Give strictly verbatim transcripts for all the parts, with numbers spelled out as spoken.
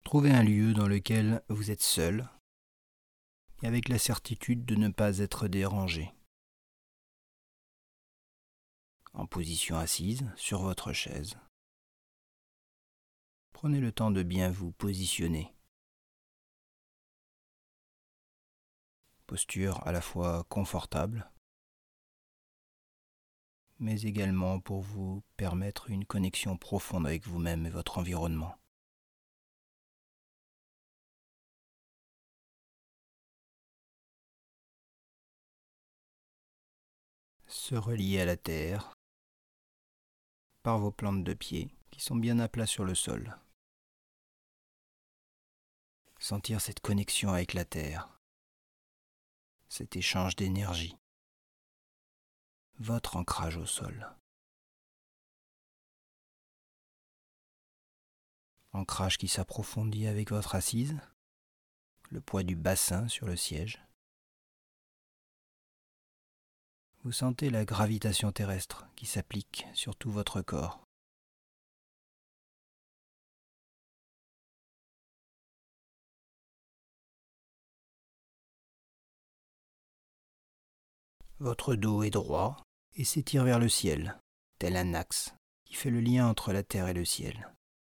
Trouvez un lieu dans lequel vous êtes seul et avec la certitude de ne pas être dérangé. En position assise sur votre chaise. Prenez le temps de bien vous positionner. Posture à la fois confortable, mais également pour vous permettre une connexion profonde avec vous-même et votre environnement. Se relier à la terre par vos plantes de pied qui sont bien à plat sur le sol. Sentir cette connexion avec la terre, cet échange d'énergie, votre ancrage au sol. Ancrage qui s'approfondit avec votre assise, le poids du bassin sur le siège. Vous sentez la gravitation terrestre qui s'applique sur tout votre corps. Votre dos est droit et s'étire vers le ciel, tel un axe qui fait le lien entre la terre et le ciel.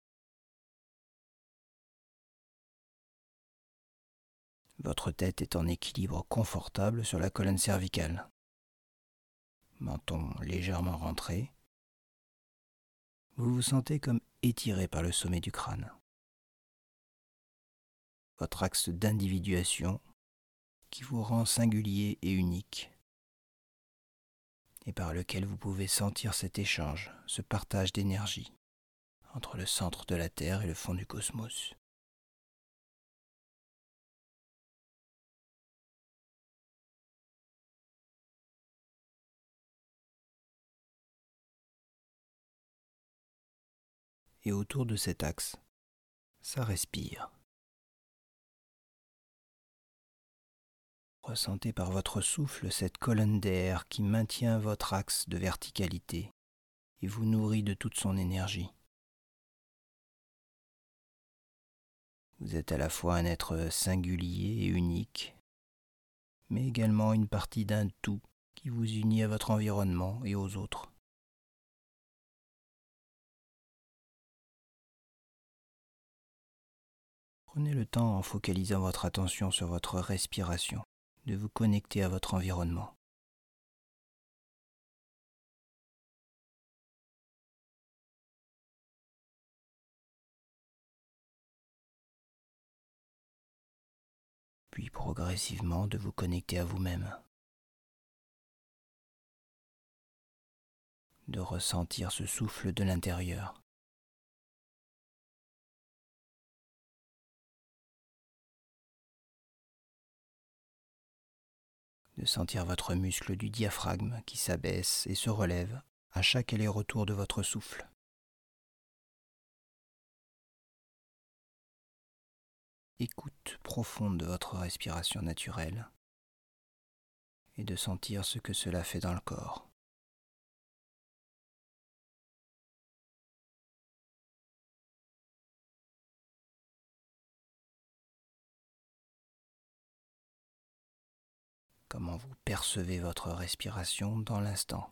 Votre tête est en équilibre confortable sur la colonne cervicale. Menton légèrement rentré. Vous vous sentez comme étiré par le sommet du crâne. Votre axe d'individuation qui vous rend singulier et unique, et par lequel vous pouvez sentir cet échange, ce partage d'énergie entre le centre de la Terre et le fond du cosmos. Et autour de cet axe, ça respire. Ressentez par votre souffle cette colonne d'air qui maintient votre axe de verticalité et vous nourrit de toute son énergie. Vous êtes à la fois un être singulier et unique, mais également une partie d'un tout qui vous unit à votre environnement et aux autres. Prenez le temps, en focalisant votre attention sur votre respiration, de vous connecter à votre environnement. Puis progressivement de vous connecter à vous-même. De ressentir ce souffle de l'intérieur. De sentir votre muscle du diaphragme qui s'abaisse et se relève à chaque aller-retour de votre souffle. Écoute profonde de votre respiration naturelle et de sentir ce que cela fait dans le corps. Comment vous percevez votre respiration dans l'instant.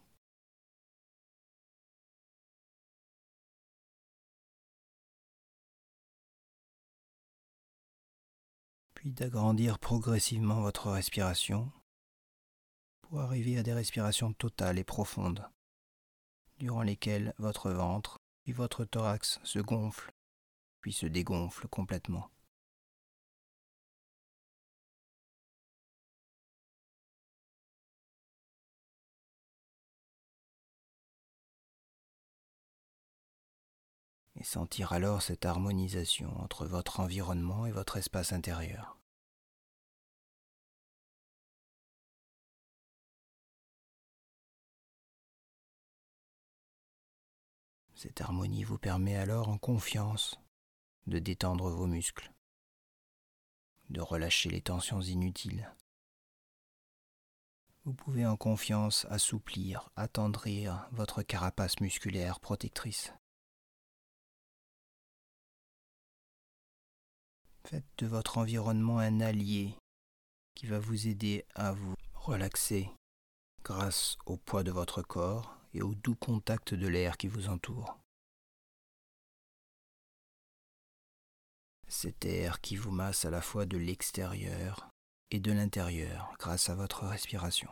Puis d'agrandir progressivement votre respiration pour arriver à des respirations totales et profondes, durant lesquelles votre ventre et votre thorax se gonflent, puis se dégonflent complètement. Et sentir alors cette harmonisation entre votre environnement et votre espace intérieur. Cette harmonie vous permet alors en confiance de détendre vos muscles, de relâcher les tensions inutiles. Vous pouvez en confiance assouplir, attendrir votre carapace musculaire protectrice. Faites de votre environnement un allié qui va vous aider à vous relaxer grâce au poids de votre corps et au doux contact de l'air qui vous entoure. Cet air qui vous masse à la fois de l'extérieur et de l'intérieur grâce à votre respiration.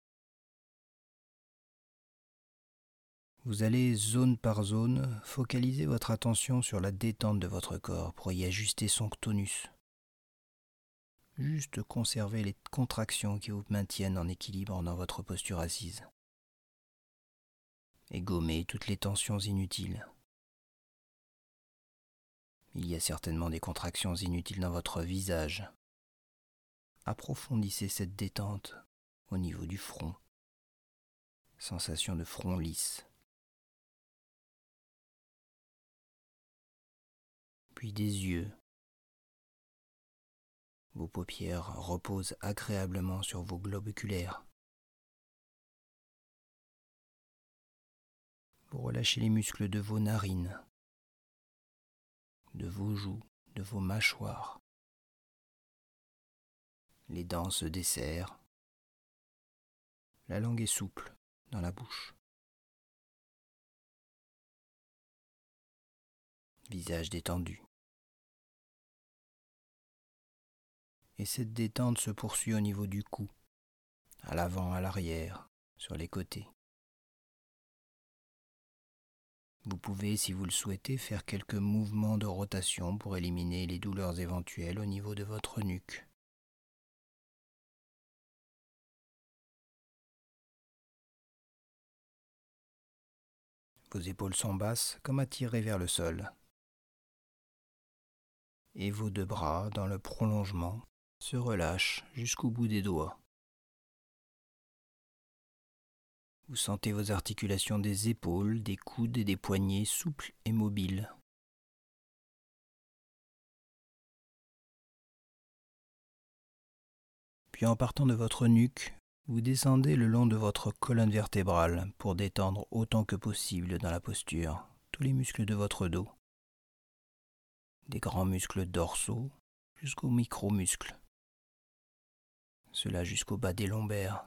Vous allez zone par zone focaliser votre attention sur la détente de votre corps pour y ajuster son tonus. Juste conserver les contractions qui vous maintiennent en équilibre dans votre posture assise. Et gommer toutes les tensions inutiles. Il y a certainement des contractions inutiles dans votre visage. Approfondissez cette détente au niveau du front. Sensation de front lisse. Puis des yeux. Vos paupières reposent agréablement sur vos globes oculaires. Vous relâchez les muscles de vos narines, de vos joues, de vos mâchoires. Les dents se desserrent. La langue est souple dans la bouche. Visage détendu. Et cette détente se poursuit au niveau du cou, à l'avant, à l'arrière, sur les côtés. Vous pouvez, si vous le souhaitez, faire quelques mouvements de rotation pour éliminer les douleurs éventuelles au niveau de votre nuque. Vos épaules sont basses, comme attirées vers le sol. Et vos deux bras, dans le prolongement, se relâchent jusqu'au bout des doigts. Vous sentez vos articulations des épaules, des coudes et des poignets souples et mobiles. Puis en partant de votre nuque, vous descendez le long de votre colonne vertébrale pour détendre autant que possible dans la posture tous les muscles de votre dos, des grands muscles dorsaux jusqu'aux micro-muscles, cela jusqu'au bas des lombaires.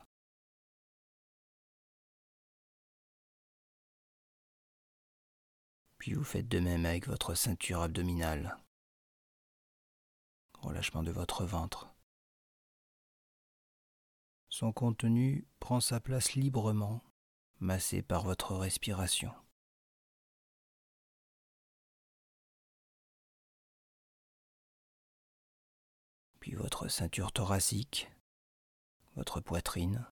Puis vous faites de même avec votre ceinture abdominale, relâchement de votre ventre. Son contenu prend sa place librement, massé par votre respiration. Puis votre ceinture thoracique, votre poitrine.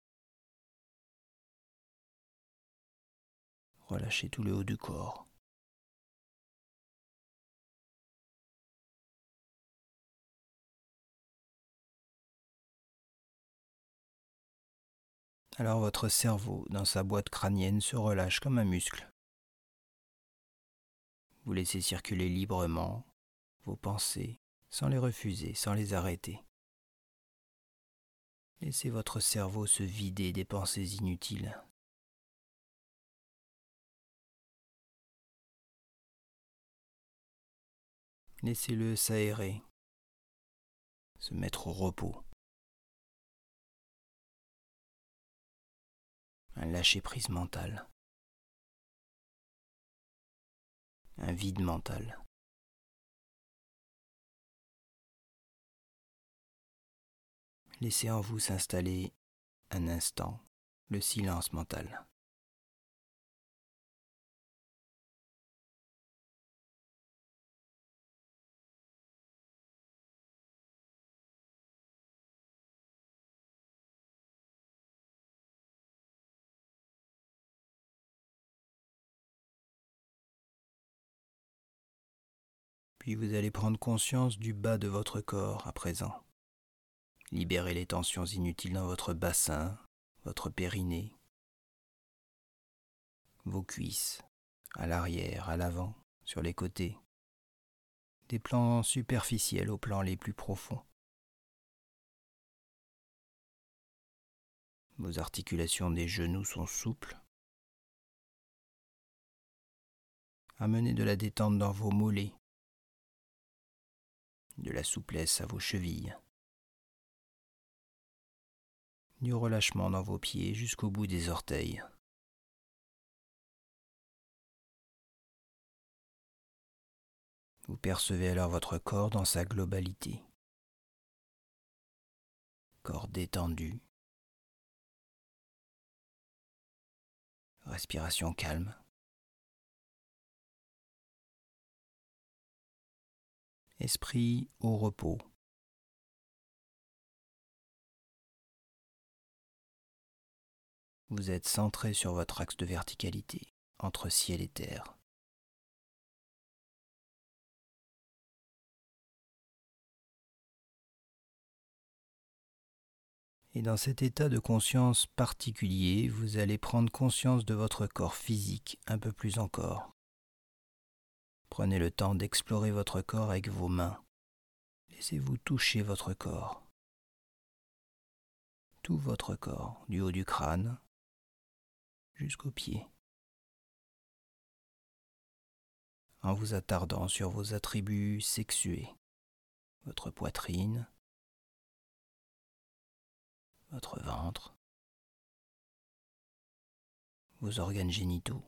Relâchez tout le haut du corps. Alors votre cerveau, dans sa boîte crânienne, se relâche comme un muscle. Vous laissez circuler librement vos pensées, sans les refuser, sans les arrêter. Laissez votre cerveau se vider des pensées inutiles. Laissez-le s'aérer, se mettre au repos. Un lâcher-prise mental. Un vide mental. Laissez en vous s'installer un instant le silence mental. Puis vous allez prendre conscience du bas de votre corps à présent. Libérez les tensions inutiles dans votre bassin, votre périnée, vos cuisses, à l'arrière, à l'avant, sur les côtés. Des plans superficiels aux plans les plus profonds. Vos articulations des genoux sont souples. Amenez de la détente dans vos mollets, de la souplesse à vos chevilles, du relâchement dans vos pieds jusqu'au bout des orteils. Vous percevez alors votre corps dans sa globalité. Corps détendu, respiration calme. Esprit au repos. Vous êtes centré sur votre axe de verticalité, entre ciel et terre. Et dans cet état de conscience particulier, vous allez prendre conscience de votre corps physique un peu plus encore. Prenez le temps d'explorer votre corps avec vos mains. Laissez-vous toucher votre corps. Tout votre corps, du haut du crâne jusqu'aux pieds. En vous attardant sur vos attributs sexués, votre poitrine, votre ventre, vos organes génitaux.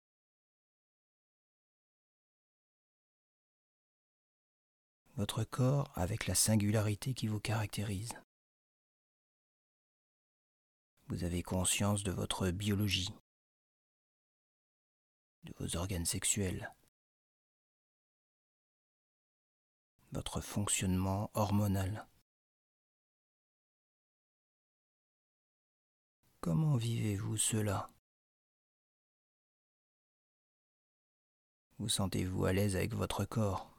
Votre corps avec la singularité qui vous caractérise. Vous avez conscience de votre biologie, de vos organes sexuels, votre fonctionnement hormonal. Comment vivez-vous cela? Vous sentez-vous à l'aise avec votre corps?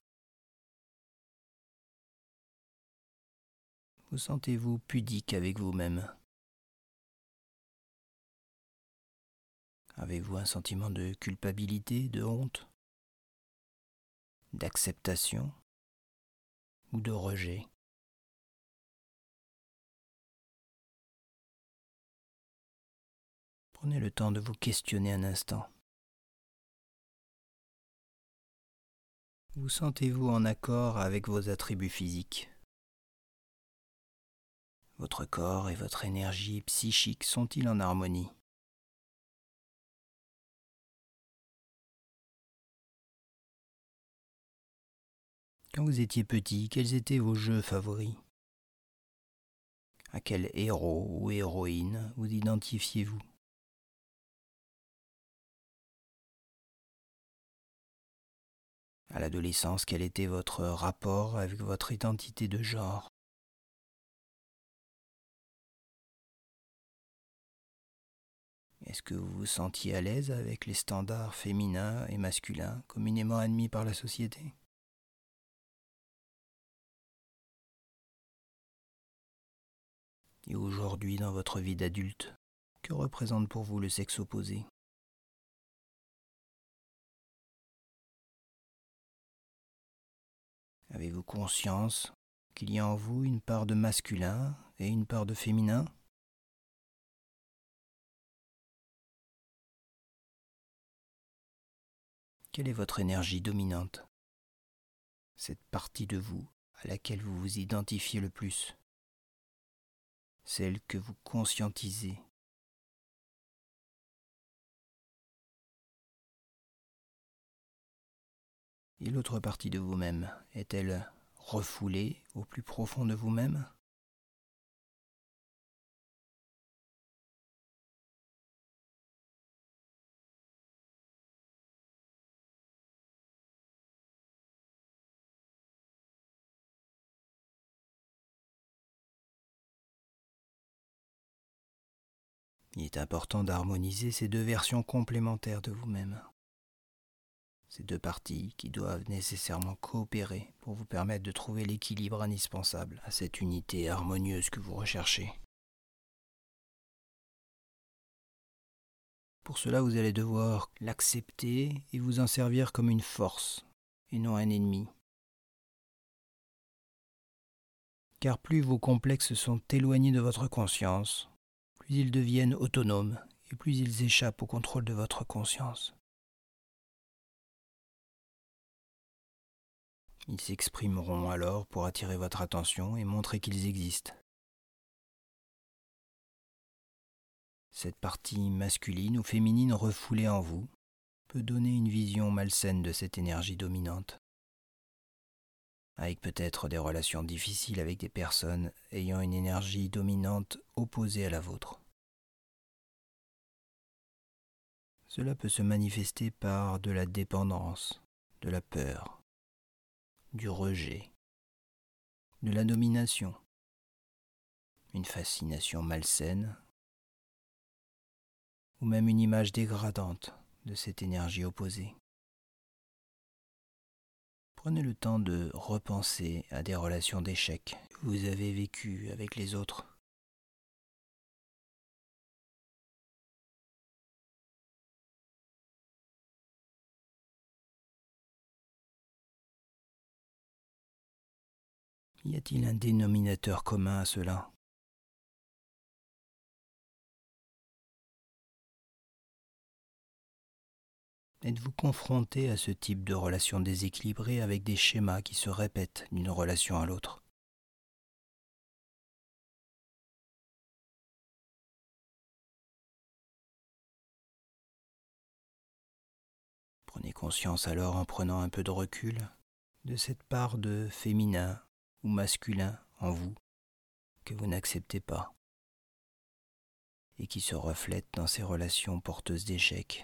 Vous sentez-vous pudique avec vous-même? Avez-vous un sentiment de culpabilité, de honte, d'acceptation ou de rejet? Prenez le temps de vous questionner un instant. Vous sentez-vous en accord avec vos attributs physiques? Votre corps et votre énergie psychique sont-ils en harmonie? Quand vous étiez petit, quels étaient vos jeux favoris? À quel héros ou héroïne vous identifiez-vous? À l'adolescence, quel était votre rapport avec votre identité de genre? Est-ce que vous vous sentiez à l'aise avec les standards féminins et masculins communément admis par la société? Et aujourd'hui, dans votre vie d'adulte, que représente pour vous le sexe opposé? Avez-vous conscience qu'il y a en vous une part de masculin et une part de féminin? Quelle est votre énergie dominante? Cette partie de vous à laquelle vous vous identifiez le plus? Celle que vous conscientisez? Et l'autre partie de vous-même, est-elle refoulée au plus profond de vous-même? Il est important d'harmoniser ces deux versions complémentaires de vous-même. Ces deux parties qui doivent nécessairement coopérer pour vous permettre de trouver l'équilibre indispensable à cette unité harmonieuse que vous recherchez. Pour cela, vous allez devoir l'accepter et vous en servir comme une force et non un ennemi. Car plus vos complexes sont éloignés de votre conscience, plus ils deviennent autonomes et plus ils échappent au contrôle de votre conscience. Ils s'exprimeront alors pour attirer votre attention et montrer qu'ils existent. Cette partie masculine ou féminine refoulée en vous peut donner une vision malsaine de cette énergie dominante, avec peut-être des relations difficiles avec des personnes ayant une énergie dominante opposée à la vôtre. Cela peut se manifester par de la dépendance, de la peur, du rejet, de la domination, une fascination malsaine ou même une image dégradante de cette énergie opposée. Prenez le temps de repenser à des relations d'échec que vous avez vécues avec les autres. Y a-t-il un dénominateur commun à cela ? Êtes-vous confronté à ce type de relation déséquilibrée avec des schémas qui se répètent d'une relation à l'autre ? Prenez conscience alors, en prenant un peu de recul, de cette part de féminin ou masculin en vous que vous n'acceptez pas et qui se reflète dans ces relations porteuses d'échecs.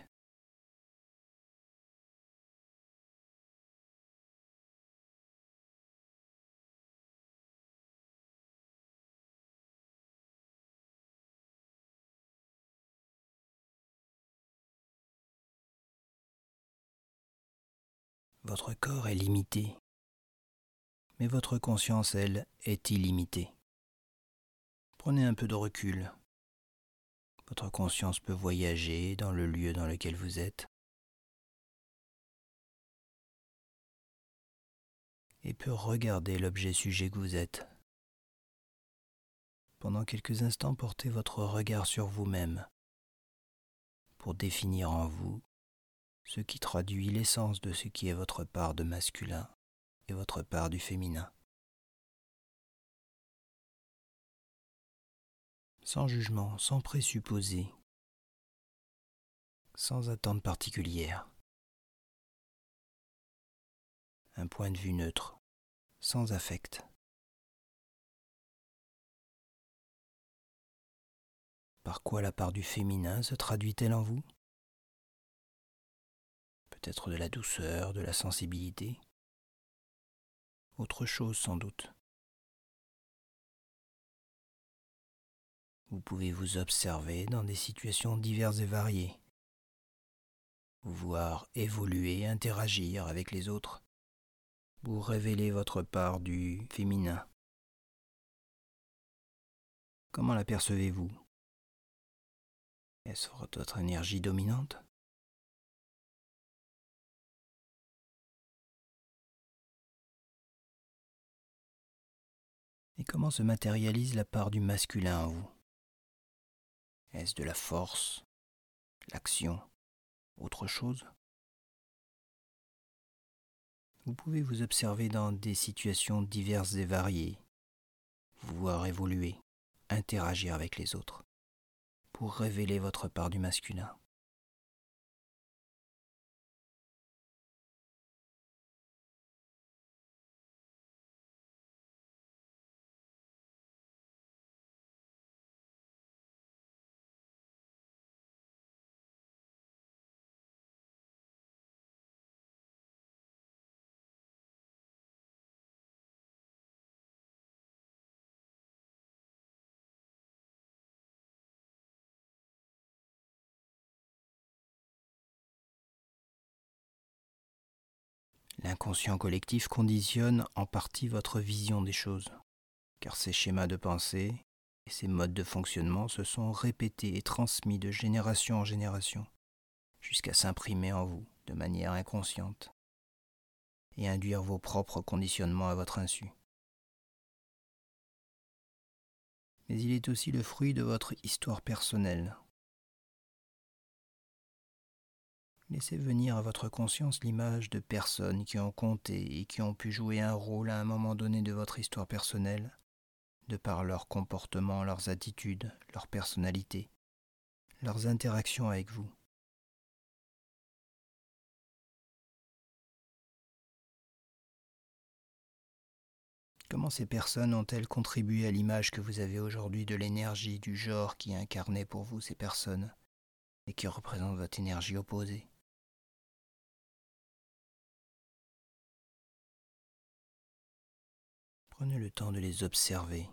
Votre corps est limité, mais votre conscience, elle, est illimitée. Prenez un peu de recul. Votre conscience peut voyager dans le lieu dans lequel vous êtes et peut regarder l'objet sujet que vous êtes. Pendant quelques instants, portez votre regard sur vous-même pour définir en vous ce qui traduit l'essence de ce qui est votre part de masculin et votre part du féminin. Sans jugement, sans présupposé, sans attente particulière. Un point de vue neutre, sans affect. Par quoi la part du féminin se traduit-elle en vous ? Peut-être de la douceur, de la sensibilité. Autre chose sans doute. Vous pouvez vous observer dans des situations diverses et variées. Vous voir évoluer, interagir avec les autres. Vous révéler votre part du féminin. Comment l'apercevez-vous ? Est-ce votre énergie dominante ? Et comment se matérialise la part du masculin en vous ? Est-ce de la force, l'action, autre chose ? Vous pouvez vous observer dans des situations diverses et variées, vous voir évoluer, interagir avec les autres, pour révéler votre part du masculin. L'inconscient collectif conditionne en partie votre vision des choses, car ces schémas de pensée et ces modes de fonctionnement se sont répétés et transmis de génération en génération, jusqu'à s'imprimer en vous de manière inconsciente et induire vos propres conditionnements à votre insu. Mais il est aussi le fruit de votre histoire personnelle. Laissez venir à votre conscience l'image de personnes qui ont compté et qui ont pu jouer un rôle à un moment donné de votre histoire personnelle, de par leur comportement, leurs attitudes, leur personnalité, leurs interactions avec vous. Comment ces personnes ont-elles contribué à l'image que vous avez aujourd'hui de l'énergie du genre qui incarnait pour vous ces personnes et qui représente votre énergie opposée? Prenez le temps de les observer.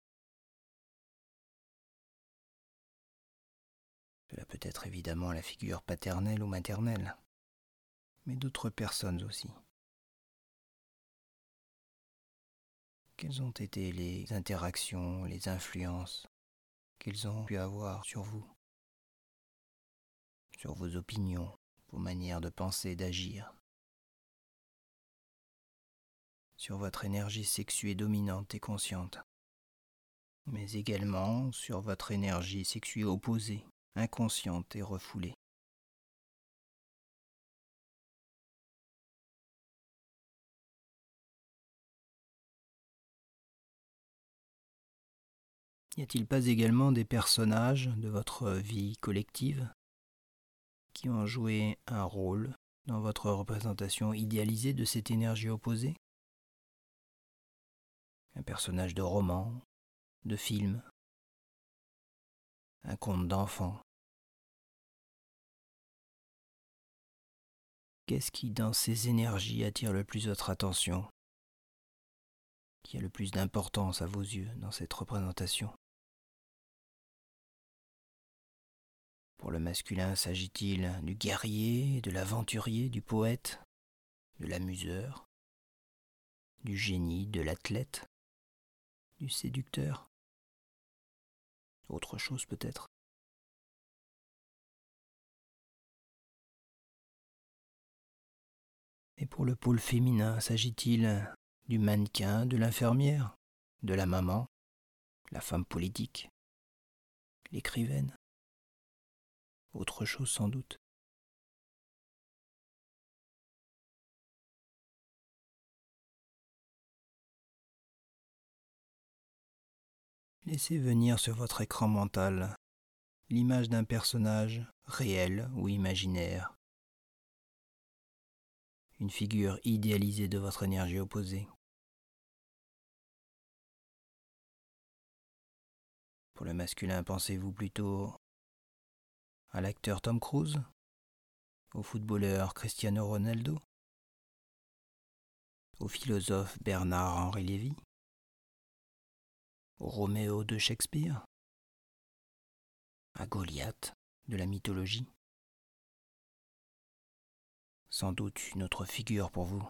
Cela peut être évidemment la figure paternelle ou maternelle, mais d'autres personnes aussi. Quelles ont été les interactions, les influences qu'ils ont pu avoir sur vous, sur vos opinions, vos manières de penser et d'agir, sur votre énergie sexuée dominante et consciente, mais également sur votre énergie sexuée opposée, inconsciente et refoulée. Y a-t-il pas également des personnages de votre vie collective qui ont joué un rôle dans votre représentation idéalisée de cette énergie opposée? Un personnage de roman, de film, un conte d'enfant. Qu'est-ce qui, dans ces énergies, attire le plus votre attention? Qui a le plus d'importance à vos yeux dans cette représentation? Pour le masculin, s'agit-il du guerrier, de l'aventurier, du poète, de l'amuseur, du génie, de l'athlète, du séducteur? Autre chose peut-être? Et pour le pôle féminin, s'agit-il du mannequin, de l'infirmière, de la maman, la femme politique, l'écrivaine? Autre chose sans doute. Laissez venir sur votre écran mental l'image d'un personnage réel ou imaginaire, une figure idéalisée de votre énergie opposée. Pour le masculin, pensez-vous plutôt à l'acteur Tom Cruise, au footballeur Cristiano Ronaldo, au philosophe Bernard-Henri Lévy, au Roméo de Shakespeare, à Goliath de la mythologie? Sans doute une autre figure pour vous.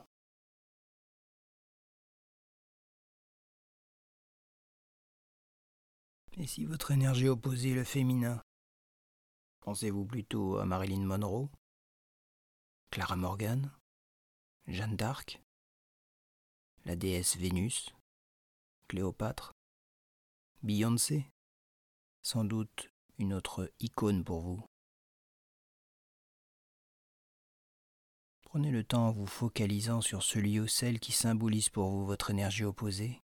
Et si votre énergie opposée est le féminin, pensez-vous plutôt à Marilyn Monroe, Clara Morgan, Jeanne d'Arc, la déesse Vénus, Cléopâtre, Beyoncé? Sans doute une autre icône pour vous. Prenez le temps en vous focalisant sur celui ou celle qui symbolise pour vous votre énergie opposée.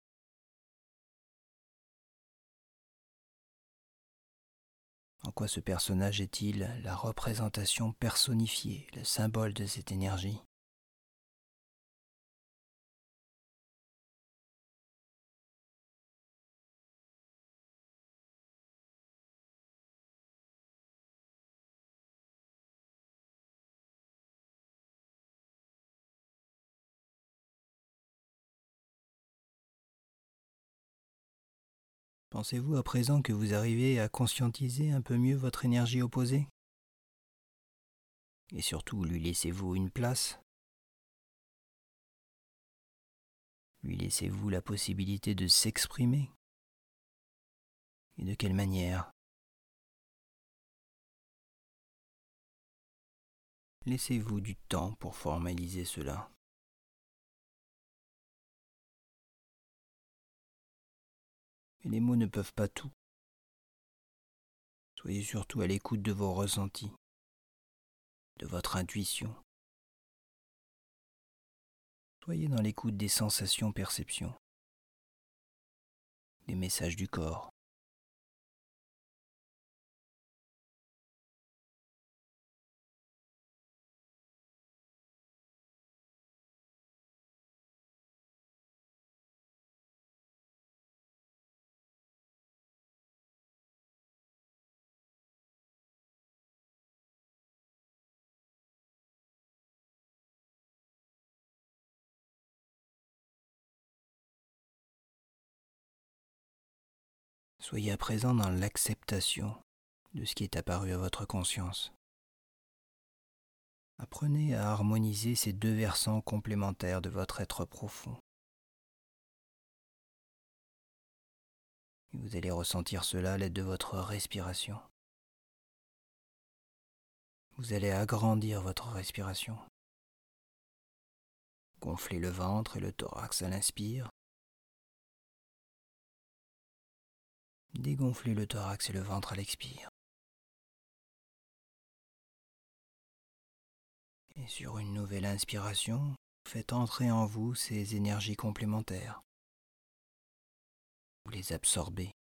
En quoi ce personnage est-il la représentation personnifiée, le symbole de cette énergie? Pensez-vous à présent que vous arrivez à conscientiser un peu mieux votre énergie opposée? Et surtout, lui laissez-vous une place? Lui laissez-vous la possibilité de s'exprimer? Et de quelle manière? Laissez-vous du temps pour formaliser cela. Mais les mots ne peuvent pas tout. Soyez surtout à l'écoute de vos ressentis. de votre intuition. Soyez dans l'écoute des sensations-perceptions, des messages du corps. Soyez à présent dans l'acceptation de ce qui est apparu à votre conscience. Apprenez à harmoniser ces deux versants complémentaires de votre être profond. Et vous allez ressentir cela à l'aide de votre respiration. Vous allez agrandir votre respiration. Gonflez le ventre et le thorax à l'inspire. Dégonflez le thorax et le ventre à l'expire. Et sur une nouvelle inspiration, faites entrer en vous ces énergies complémentaires. Vous les absorbez.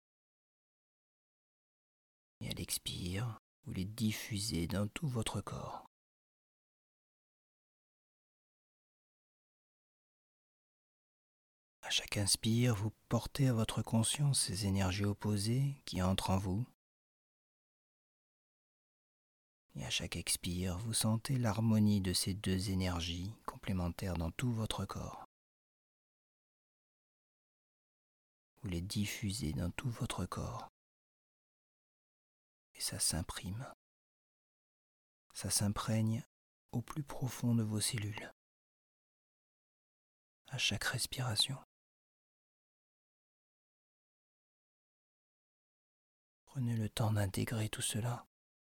Et à l'expire, vous les diffusez dans tout votre corps. À chaque inspire, vous portez à votre conscience ces énergies opposées qui entrent en vous. Et à chaque expire, vous sentez l'harmonie de ces deux énergies complémentaires dans tout votre corps. Vous les diffusez dans tout votre corps. Et ça s'imprime. Ça s'imprègne au plus profond de vos cellules. À chaque respiration. Prenez le temps d'intégrer tout cela.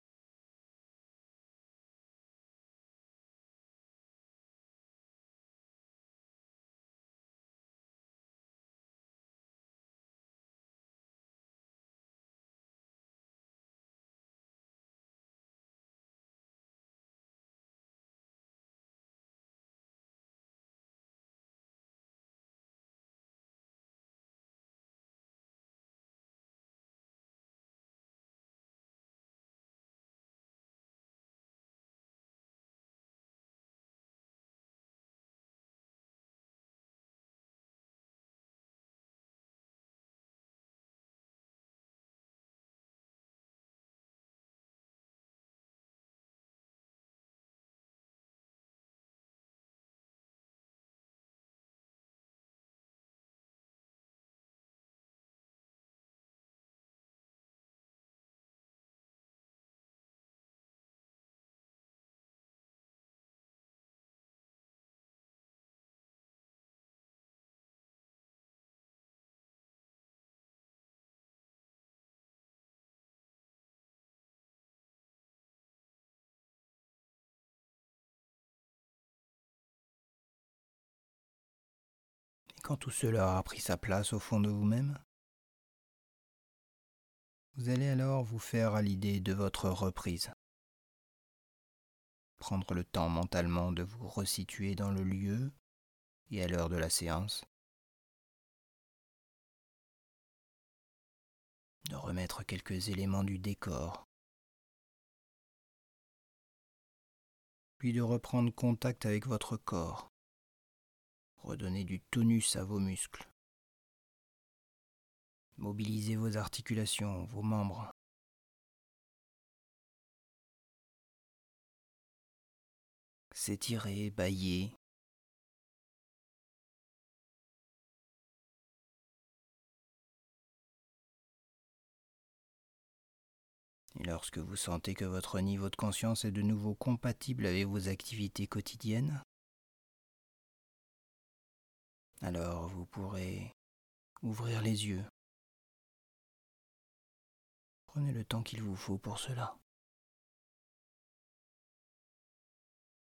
Et quand tout cela aura pris sa place au fond de vous-même, vous allez alors vous faire à l'idée de votre reprise. Prendre le temps mentalement de vous resituer dans le lieu et à l'heure de la séance. De remettre quelques éléments du décor. Puis de reprendre contact avec votre corps. Redonner du tonus à vos muscles. Mobilisez vos articulations, vos membres. S'étirer, bâiller. Et lorsque vous sentez que votre niveau de conscience est de nouveau compatible avec vos activités quotidiennes, alors vous pourrez ouvrir les yeux. Prenez le temps qu'il vous faut pour cela.